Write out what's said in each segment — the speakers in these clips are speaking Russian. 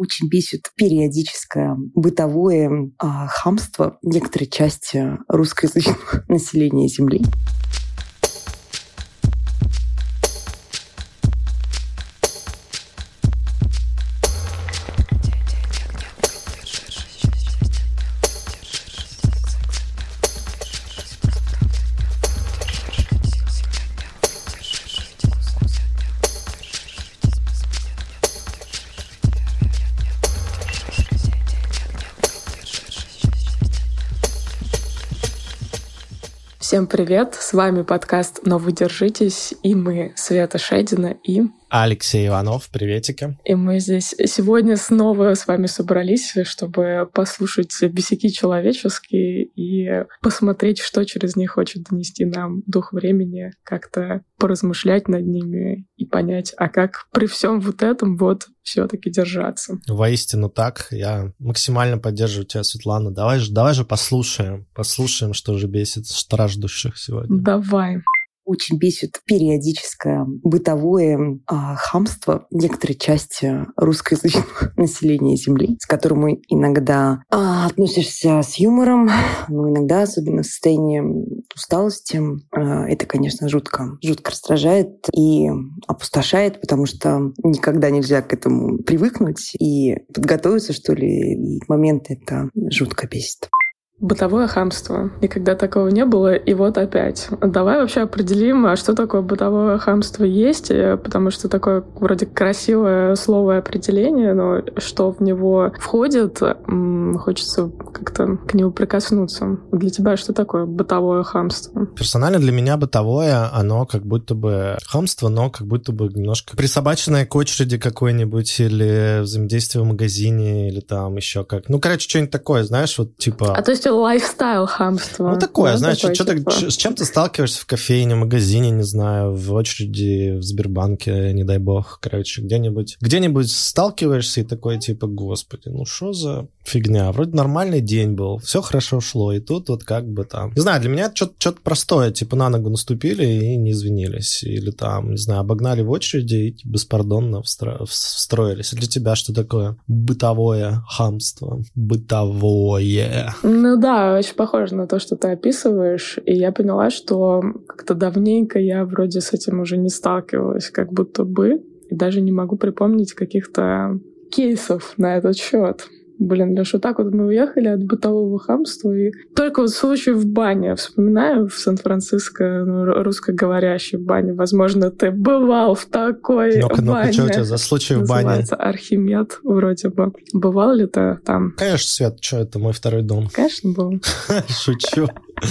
Очень бесит периодическое бытовое хамство некоторой части русскоязычного населения Земли. Всем привет! С вами подкаст «Но вы держитесь», и мы, Света Шедина и... Алексей Иванов, приветики. И мы здесь сегодня снова с вами собрались, чтобы послушать бесяки человеческие и посмотреть, что через них хочет донести нам дух времени, как-то поразмышлять над ними и понять, а как при всем вот этом все-таки держаться. Воистину так. Я максимально поддерживаю тебя, Светлана. Давай же послушаем, что же бесит страждущих сегодня. Давай. Очень бесит периодическое бытовое хамство некоторой части русскоязычного населения Земли, с которым мы иногда относишься с юмором, но иногда, особенно в состоянии усталости, это, конечно, жутко раздражает и опустошает, потому что никогда нельзя к этому привыкнуть и подготовиться, что ли, и моменты это жутко бесит. Бытовое хамство. Никогда такого не было, и вот опять. Давай вообще определим, а что такое бытовое хамство есть, потому что такое вроде красивое слово и определение, но что в него входит, хочется как-то к нему прикоснуться. Для тебя что такое бытовое хамство? Персонально для меня бытовое, оно как будто бы хамство, но как будто бы немножко присобаченное к очереди какой-нибудь, или взаимодействие в магазине, или там еще как. Что-нибудь такое, знаешь, вот типа... А то есть лайфстайл хамство. Такое, знаешь, с чем ты сталкиваешься в кофейне, в магазине, не знаю, в очереди, в Сбербанке, не дай бог, где-нибудь сталкиваешься и такой, типа, господи, что за фигня? Вроде нормальный день был, все хорошо шло, и тут вот как бы там... Не знаю, для меня это что-то простое, типа на ногу наступили и не извинились, или там, не знаю, обогнали в очереди и беспардонно встроились. Для тебя что такое бытовое хамство? Бытовое. Да, очень похоже на то, что ты описываешь, и я поняла, что как-то давненько я вроде с этим уже не сталкивалась, как будто бы, и даже не могу припомнить каких-то кейсов на этот счет. Леш, вот так вот мы уехали от бытового хамства, и только вот случай в бане вспоминаю в Сан-Франциско, русскоговорящей бане. Возможно, ты бывал в такой бане. Что у тебя за случай в бане? Называется Архимед, вроде бы. Бывал ли ты там? Конечно, Свет, это мой второй дом. Конечно, был. Шучу.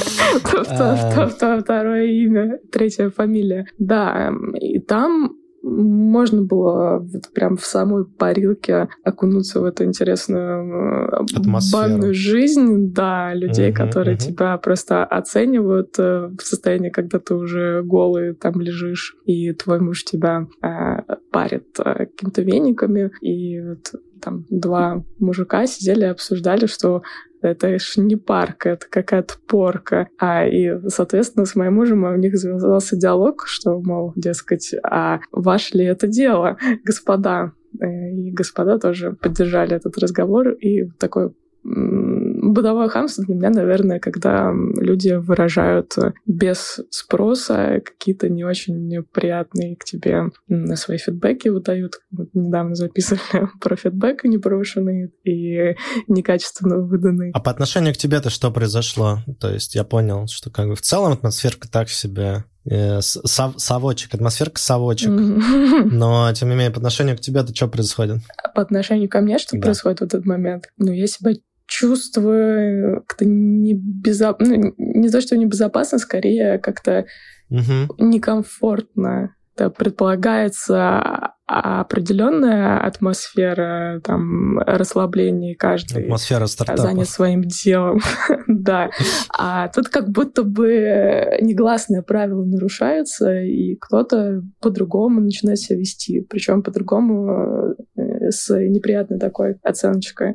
Второе имя, третья фамилия. Да, и там можно было прям в самой парилке окунуться в эту интересную банную жизнь, да, людей, которые тебя просто оценивают в состоянии, когда ты уже голый там лежишь, и твой муж тебя парит какими-то вениками, и вот там два мужика сидели и обсуждали, что это ж не парка, это какая-то порка. И, соответственно, с моим мужем у них завязался диалог, что, мол, дескать, а ваше ли это дело, господа? И господа тоже поддержали этот разговор, и такой бытовое хамство для меня, наверное, когда люди выражают без спроса какие-то не очень приятные к тебе свои фидбэки выдают. Вот недавно записывали про фидбэки непрошенные и некачественно выданные. А по отношению к тебе-то что произошло? То есть я понял, что как бы в целом атмосферка так себе. Атмосферка совочек. Но, тем не менее, по отношению к тебе-то что происходит? По отношению ко мне что происходит в этот момент? Я себя чувствую как-то небезопасно. Не то, что небезопасно, скорее как-то некомфортно. Это предполагается определенная атмосфера там расслабления, каждый атмосфера стартапов. Занят своим делом. Да. А тут как будто бы негласные правила нарушаются, и кто-то по-другому начинает себя вести. Причем по-другому с неприятной такой оценочкой.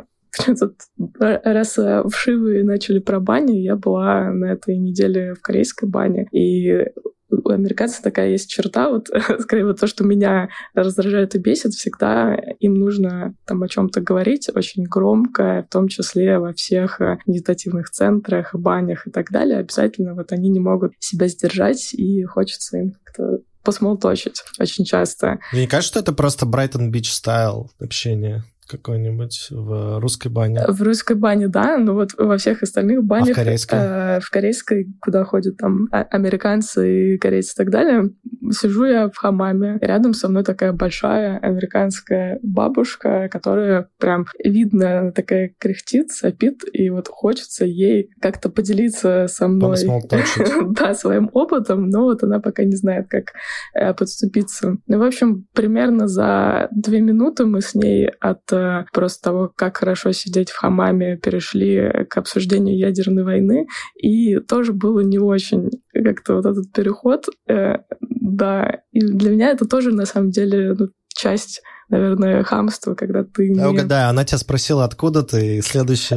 Раз вшивые начали про баню, я была на этой неделе в корейской бане, и у американцев такая есть черта, вот скорее вот то, что меня раздражает и бесит, всегда им нужно там о чем-то говорить очень громко, в том числе во всех медитативных центрах, банях и так далее. Обязательно вот они не могут себя сдержать, и хочется им как-то посмолточить очень часто. Мне не кажется, что это просто Брайтон Бич стайл общения какой-нибудь в русской бане? В русской бане, да, но вот во всех остальных банях... в корейской? В корейской, куда ходят там американцы и корейцы и так далее, сижу я в хамаме. Рядом со мной такая большая американская бабушка, которая прям видно такая кряхтит, сопит, и вот хочется ей как-то поделиться со мной да, своим опытом, но вот она пока не знает, как подступиться. Ну, в общем, примерно за 2 минуты мы с ней от просто того, как хорошо сидеть в хамаме, перешли к обсуждению ядерной войны, и тоже было не очень как-то вот этот переход. Да, и для меня это тоже, на самом деле, часть, наверное, хамства, когда ты не... Я угадаю, она тебя спросила, откуда ты, и следующее...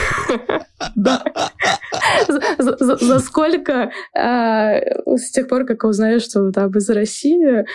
Да. За сколько с тех пор, как узнаешь, что там из России,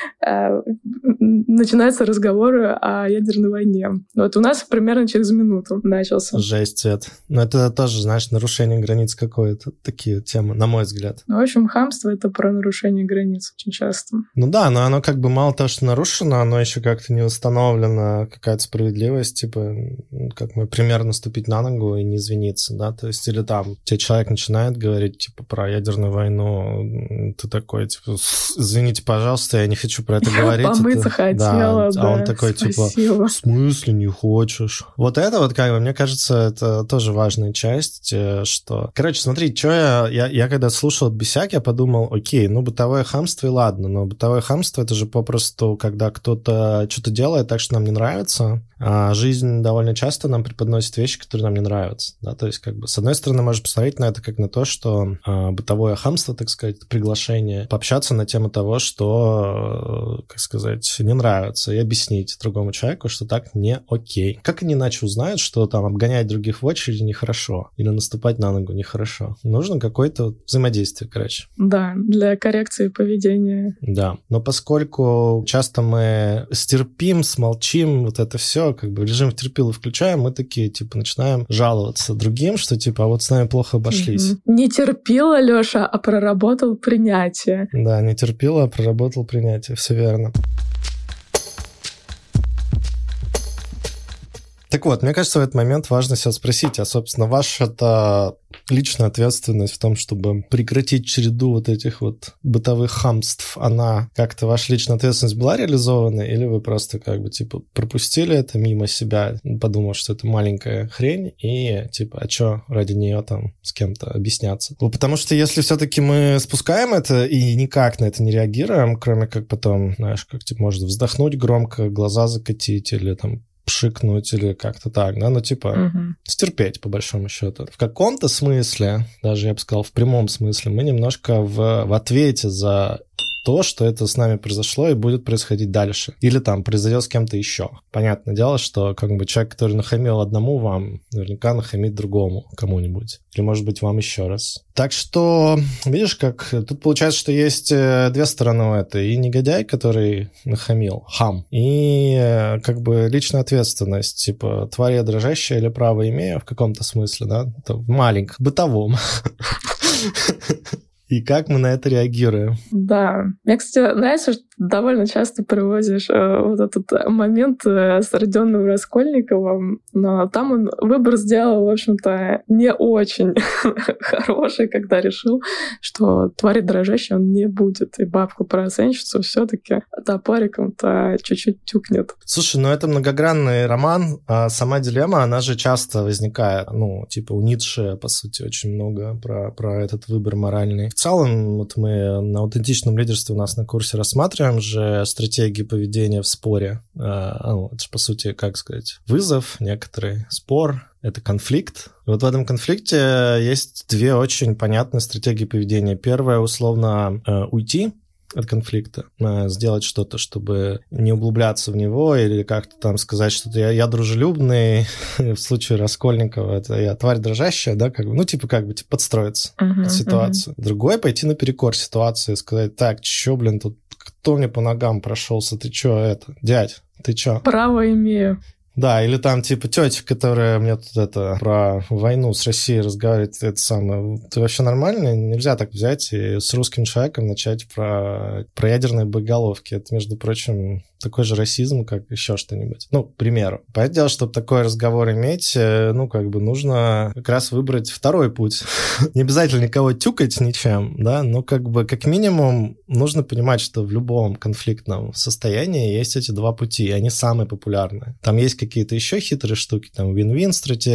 начинаются разговоры о ядерной войне. Вот у нас примерно через минуту начался. Жесть, Свет. Но это тоже, знаешь, нарушение границ какое-то. Такие темы, на мой взгляд. В общем, хамство — это про нарушение границ очень часто. Ну да, но оно как бы мало того, что нарушено, оно еще как-то не установлена какая-то справедливость, типа, как мы пример наступить на ногу и не извиниться, да, то есть или там тебе человек начинает говорить, типа, про ядерную войну, ты такой, типа, извините, пожалуйста, я не хочу про это говорить. Помыться хотела, да. А он такой, спасибо. Типа, в смысле не хочешь? Вот это вот, как бы, мне кажется, это тоже важная часть, что... Короче, смотри, что я когда слушал Бесяк, я подумал, окей, ну, бытовое хамство, и ладно, но бытовое хамство — это же попросту, когда кто-то что-то делает так, что нам не нравится, а жизнь довольно часто нам преподносит вещи, которые нам не нравятся, да, то есть, как бы, с одной стороны, можно посмотреть на это как на то, что бытовое хамство, так сказать, приглашение, пообщаться на тему того, что, как сказать, не нравится, и объяснить другому человеку, что так не окей. Как они иначе узнают, что там обгонять других в очереди нехорошо, или наступать на ногу нехорошо? Нужно какое-то взаимодействие, короче. Да, для коррекции поведения. Да, но поскольку часто мы стерпим, смолчим, вот это все, как бы режим терпилы включаем, мы такие, типа, начинаем жаловаться другим, что, типа, а вот с нами плохо обошлись. Не терпила, Лёша, а проработал принятие. Да, не терпила, а проработал принятие, все верно. Так вот, мне кажется, в этот момент важно себя спросить, а, собственно, ваша-то личная ответственность в том, чтобы прекратить череду вот этих вот бытовых хамств, она как-то, ваша личная ответственность была реализована, или вы просто как бы, типа, пропустили это мимо себя, подумав, что это маленькая хрень, и, типа, а чё ради нее там с кем-то объясняться? Ну, потому что если все-таки мы спускаем это и никак на это не реагируем, кроме как потом, знаешь, как, типа, может вздохнуть громко, глаза закатить или там пшикнуть или как-то так, да, ну, типа, стерпеть, по большому счету. В каком-то смысле, даже я бы сказал, в прямом смысле, мы немножко в ответе за то, что это с нами произошло и будет происходить дальше. Или там произойдет с кем-то еще. Понятное дело, что как бы человек, который нахамил одному вам, наверняка нахамит другому кому-нибудь. Или, может быть, вам еще раз. Так что, видишь, как тут получается, что есть две стороны у этой. И негодяй, который нахамил, хам, и как бы личная ответственность. Типа, тварь я дрожащая или право имею в каком-то смысле, да? Это в маленьком, бытовом. И как мы на это реагируем? Да. Мне, кстати, нравится, что довольно часто приводишь вот этот момент с Родионом Раскольниковым, но там он выбор сделал, в общем-то, не очень хороший, когда решил, что твари дрожащей он не будет, и бабку-процентщицу все-таки топориком-то чуть-чуть тюкнет. Слушай, ну это многогранный роман, а сама дилемма, она же часто возникает, ну, типа у Ницше, по сути, очень много про этот выбор моральный. В целом, вот мы на аутентичном лидерстве у нас на курсе рассматриваем же стратегии поведения в споре. Это же, по сути, как сказать, вызов некоторый, спор, это конфликт. И вот в этом конфликте есть две очень понятные стратегии поведения. Первая, условно, уйти, от конфликта, сделать что-то, чтобы не углубляться в него, или как-то там сказать, что я дружелюбный, в случае Раскольникова, это я тварь дрожащая, да, как бы, подстроиться под ситуацию. Другой — пойти наперекор ситуации и сказать: так, чё, блин, тут кто мне по ногам прошелся, ты чё, дядь, ты чё? Право имею. Да, или там типа тетя, которая мне тут про войну с Россией разговаривает, это самое. Ты вообще нормальный? Нельзя так взять и с русским человеком начать про ядерные боеголовки. Это, между прочим, такой же расизм, как еще что-нибудь. Ну, к примеру. Понятное дело, чтобы такой разговор иметь, нужно как раз выбрать второй путь. Не обязательно никого тюкать ничем, да, но как минимум нужно понимать, что в любом конфликтном состоянии есть эти два пути, и они самые популярные. Там есть какие-то еще хитрые штуки, там win-win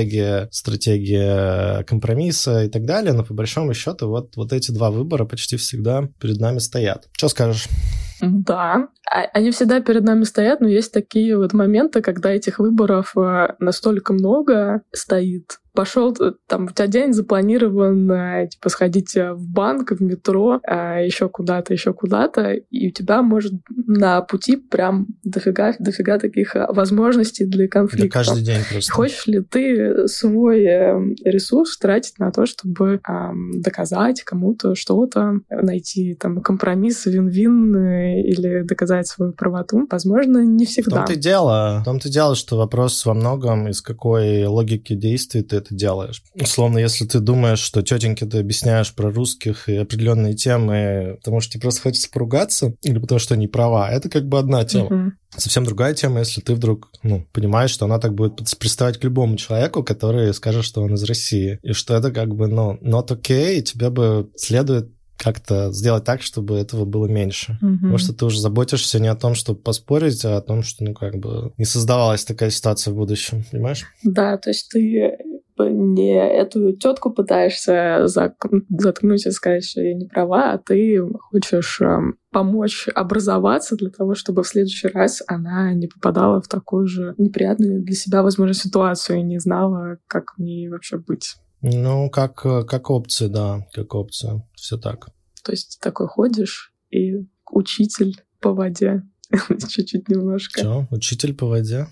стратегия компромисса и так далее, но по большому счету вот эти два выбора почти всегда перед нами стоят. Что скажешь? Да, они всегда перед нами стоят, но есть такие вот моменты, когда этих выборов настолько много стоит. Пошел, там, у тебя день запланирован, типа, сходить в банк, в метро, еще куда-то, и у тебя может на пути прям дофига таких возможностей для конфликта. Да, каждый день просто. Хочешь ли ты свой ресурс тратить на то, чтобы доказать кому-то что-то, найти там компромисс, вин-вин или доказать свою правоту? Возможно, не всегда. В том-то и дело, что вопрос во многом, из какой логики действий ты это делаешь. Условно, если ты думаешь, что тетеньке ты объясняешь про русских и определенные темы, потому что тебе просто хочется поругаться, или потому что они права, это как бы одна тема. Совсем другая тема, если ты вдруг понимаешь, что она так будет приставать к любому человеку, который скажет, что он из России, и что это как бы, not okay, и тебе бы следует как-то сделать так, чтобы этого было меньше. Потому что ты уже заботишься не о том, чтобы поспорить, а о том, что, не создавалась такая ситуация в будущем, понимаешь? Да, то есть ты не эту тетку пытаешься заткнуть и сказать, что я не права, а ты хочешь помочь образоваться для того, чтобы в следующий раз она не попадала в такую же неприятную для себя, возможно, ситуацию и не знала, как в ней вообще быть. Как опция, да, как опция. Все так. То есть ты такой ходишь и учитель по воде. Чуть-чуть немножко. Что? Учитель по воде?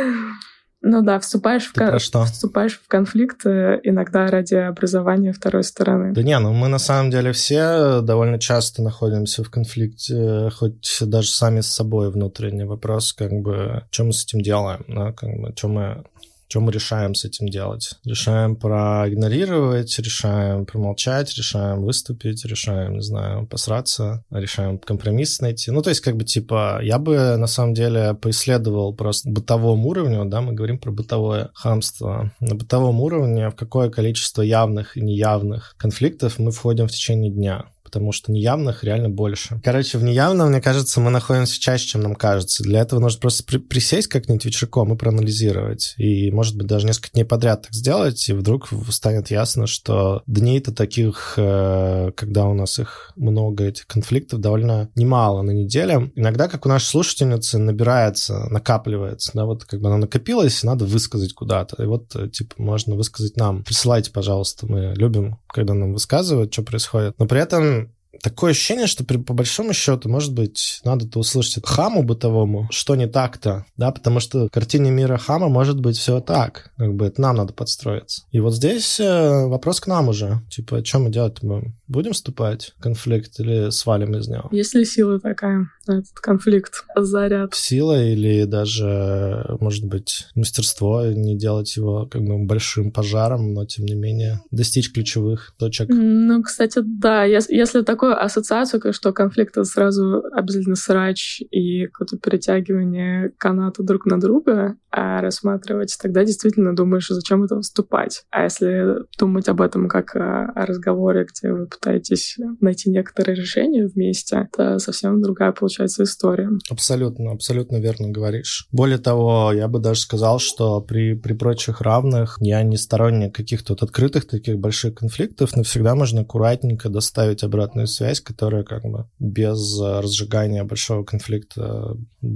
Ну да, вступаешь в конфликт иногда ради образования второй стороны. Да не, мы на самом деле все довольно часто находимся в конфликте, хоть даже сами с собой внутренний вопрос, что мы с этим делаем, да, что мы решаем с этим делать? Решаем проигнорировать, решаем промолчать, решаем выступить, решаем, не знаю, посраться, решаем компромисс найти. То есть, я бы, на самом деле, поисследовал просто бытовом уровне, да, мы говорим про бытовое хамство, на бытовом уровне, в какое количество явных и неявных конфликтов мы входим в течение дня. Потому что неявных реально больше. В неявном, мне кажется, мы находимся чаще, чем нам кажется. Для этого нужно просто присесть как-нибудь вечерком и проанализировать. И, может быть, даже несколько дней подряд так сделать, и вдруг станет ясно, что дней-то таких, когда у нас их много, этих конфликтов, довольно немало на неделе. Иногда, как у нашей слушательницы, накапливается, да, она накопилась, надо высказать куда-то. И можно высказать нам. Присылайте, пожалуйста, мы любим, когда нам высказывают, что происходит. Но при этом такое ощущение, что по большому счету, может быть, надо-то услышать от хаму бытовому, что не так-то, да, потому что в картине мира хама может быть все так, это нам надо подстроиться. И вот здесь вопрос к нам уже, что мы делать будем? Будем вступать в конфликт или свалим из него? Есть ли сила такая на этот конфликт, заряд? Сила или даже, может быть, мастерство, не делать его большим пожаром, но, тем не менее, достичь ключевых точек. Кстати, да, если такую ассоциацию, что конфликт — это сразу обязательно срач и какое-то перетягивание каната друг на друга рассматривать, тогда действительно думаешь, зачем это вступать. А если думать об этом как о разговоре, где вы пытаетесь найти некоторые решения вместе, это совсем другая получается история. Абсолютно, абсолютно верно говоришь. Более того, я бы даже сказал, что при прочих равных я не сторонник каких-то открытых таких больших конфликтов, но всегда можно аккуратненько доставить обратную связь, которая без разжигания большого конфликта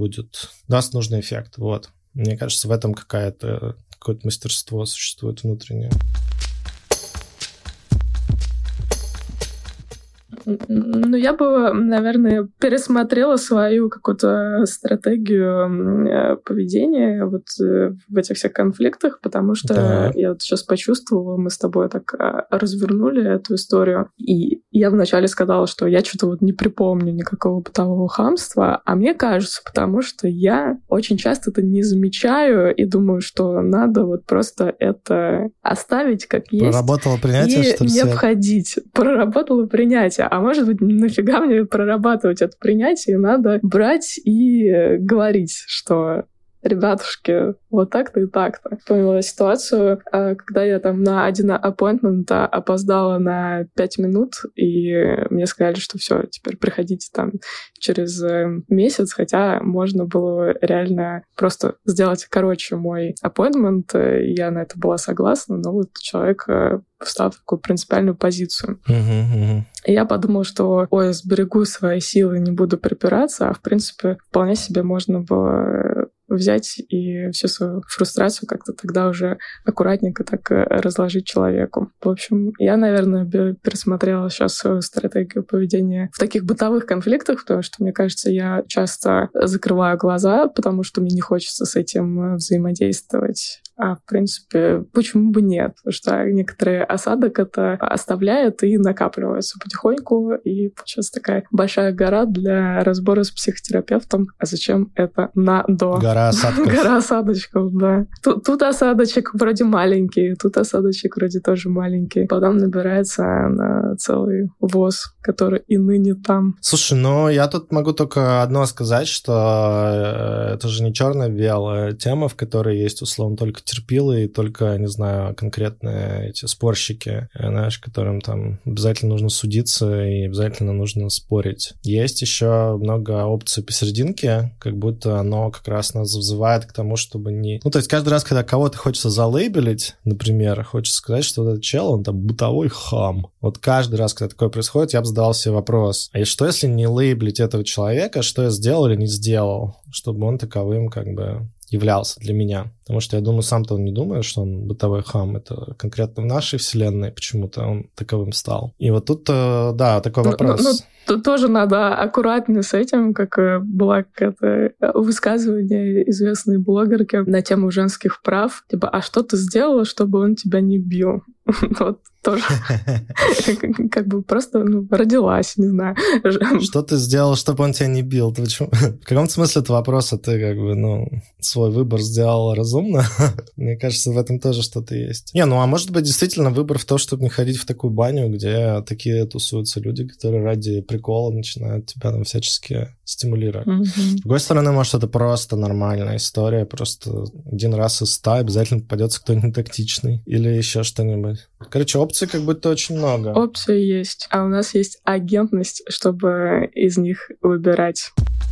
даст нужный эффект. Вот. Мне кажется, в этом какое-то мастерство существует внутреннее. Ну, я бы, наверное, пересмотрела свою какую-то стратегию поведения вот в этих всех конфликтах, потому что я вот сейчас почувствовала, мы с тобой так развернули эту историю, и я вначале сказала, что я что-то вот не припомню никакого бытового хамства, а мне кажется, потому что я очень часто это не замечаю и думаю, что надо вот просто это оставить как есть. Проработала принятие, и что ли? Не входить. Проработала принятие. А может быть, нафига мне прорабатывать это принятие? Надо брать и говорить, что ребятушки, вот так-то и так-то. Вспомнила ситуацию, когда я там на один appointment опоздала на 5 минут, и мне сказали, что все, теперь приходите там через месяц, хотя можно было реально просто сделать короче мой appointment, я на это была согласна, но вот человек встал в такую принципиальную позицию. И я подумала, что, ой, сберегу свои силы, не буду припираться, а в принципе вполне себе можно было взять и всю свою фрустрацию как-то тогда уже аккуратненько так разложить человеку. В общем, я, наверное, пересмотрела сейчас свою стратегию поведения в таких бытовых конфликтах, потому что, мне кажется, я часто закрываю глаза, потому что мне не хочется с этим взаимодействовать. А, в принципе, почему бы нет? Потому что некоторые осадок это оставляет и накапливается потихоньку, и получается такая большая гора для разбора с психотерапевтом. А зачем это надо? Гора осадков. Гора осадочков, да. Тут осадочек вроде маленький, тут осадочек вроде тоже маленький. Потом набирается на целый воз, который и ныне там. Слушай, ну я тут могу только одно сказать, что это же не черно-белая тема, в которой есть, условно, только терпилы и только, не знаю, конкретные эти спорщики, знаешь, которым там обязательно нужно судиться и обязательно нужно спорить. Есть еще много опций посерединке, как будто оно как раз нас взывает к тому, чтобы не... Ну, то есть каждый раз, когда кого-то хочется залейбелить, например, хочется сказать, что вот этот чел, он там бытовой хам. Вот каждый раз, когда такое происходит, я бы задал себе вопрос, а что если не лейблить этого человека, что я сделал или не сделал, чтобы он таковым как бы являлся для меня. Потому что я думаю, сам-то он не думает, что он бытовой хам. Это конкретно в нашей вселенной почему-то он таковым стал. И вот тут, да, такой вопрос. Тут тоже надо аккуратнее с этим, как было какое-то высказывание известной блогерки на тему женских прав. Типа, а что ты сделала, чтобы он тебя не бил? Вот тоже как бы просто родилась, не знаю. Что ты сделал, чтобы он тебя не бил? В каком смысле это вопрос, а ты как бы, свой выбор сделал разумно? Мне кажется, в этом тоже что-то есть. Не, а может быть, действительно выбор в том, чтобы не ходить в такую баню, где такие тусуются люди, которые ради прикола начинают тебя там всячески стимулировать. С другой стороны, может, это просто нормальная история, просто один раз из 100 обязательно попадется кто-нибудь тактичный или еще что-нибудь. Короче, опций как будто очень много. Опции есть, а у нас есть агентность, чтобы из них выбирать.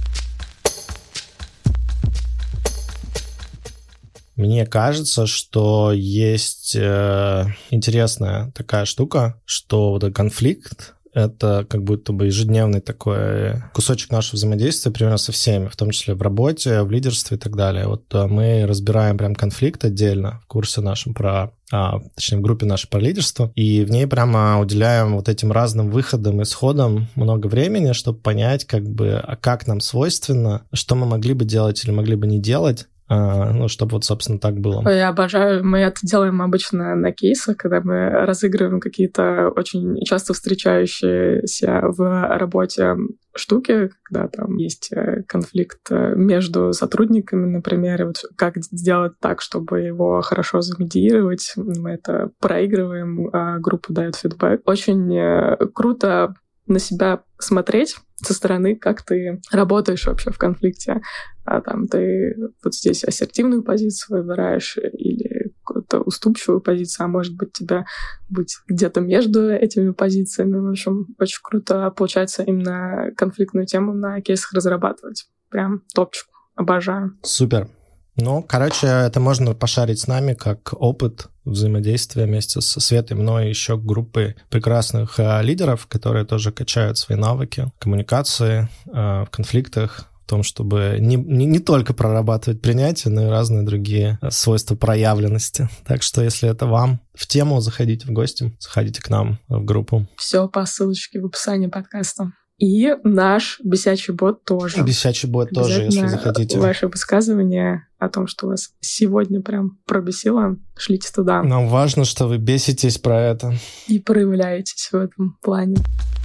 Мне кажется, что есть интересная такая штука, что вот этот конфликт — это как будто бы ежедневный такой кусочек нашего взаимодействия примерно со всеми, в том числе в работе, в лидерстве и так далее. Вот мы разбираем прям конфликт отдельно в курсе нашем точнее, в группе нашей про лидерство, и в ней прямо уделяем вот этим разным выходам и сходам много времени, чтобы понять, как нам свойственно, что мы могли бы делать или могли бы не делать, чтобы вот, собственно, так было. Я обожаю. Мы это делаем обычно на кейсах, когда мы разыгрываем какие-то очень часто встречающиеся в работе штуки, когда там есть конфликт между сотрудниками, например, и вот как сделать так, чтобы его хорошо замедиировать. Мы это проигрываем, а группа дает фидбэк. Очень круто на себя смотреть со стороны, как ты работаешь вообще в конфликте. А там ты вот здесь ассертивную позицию выбираешь или какую-то уступчивую позицию, а может быть тебя быть где-то между этими позициями. В общем, очень круто получается именно конфликтную тему на кейсах разрабатывать. Прям топчик. Обожаю. Супер. Это можно пошарить с нами как опыт взаимодействия вместе со Светой, мной и еще группы прекрасных лидеров, которые тоже качают свои навыки коммуникации в конфликтах, в том, чтобы не только прорабатывать принятие, но и разные другие свойства проявленности. Так что, если это вам в тему, заходите в гости, заходите к нам в группу. Все по ссылочке в описании подкаста. И наш бесячий бот тоже. Бесячий бот тоже, если захотите. Ваше высказывание о том, что вас сегодня прям пробесило, шлите туда. Нам важно, что вы беситесь про это. И проявляетесь в этом плане.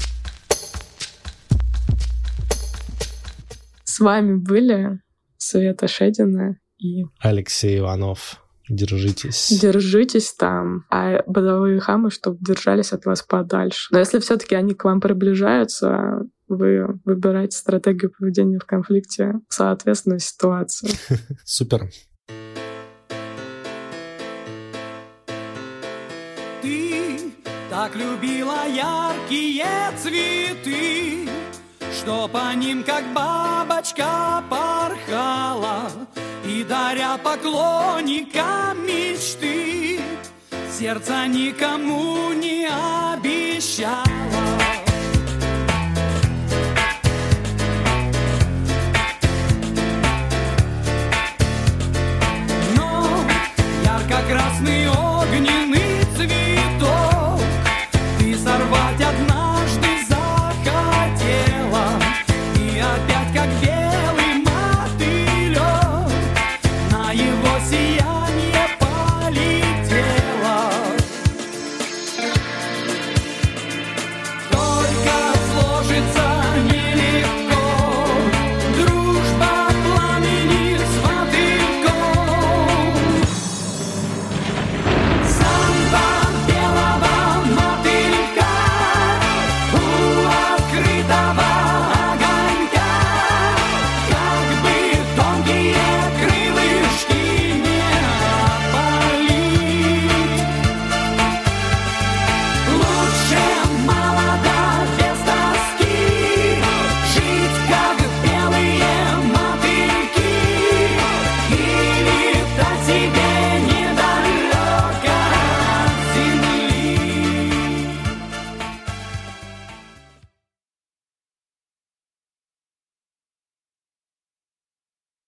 С вами были Света Шедина и Алексей Иванов. Держитесь. Держитесь там. А бытовые хамы, чтобы держались от вас подальше. Но если все-таки они к вам приближаются, вы выбираете стратегию поведения в конфликте соответственно ситуации. Супер. Ты так любила яркие цветы, что по ним, как бабочка, порхала, и, даря поклонникам мечты, сердце никому не обещала.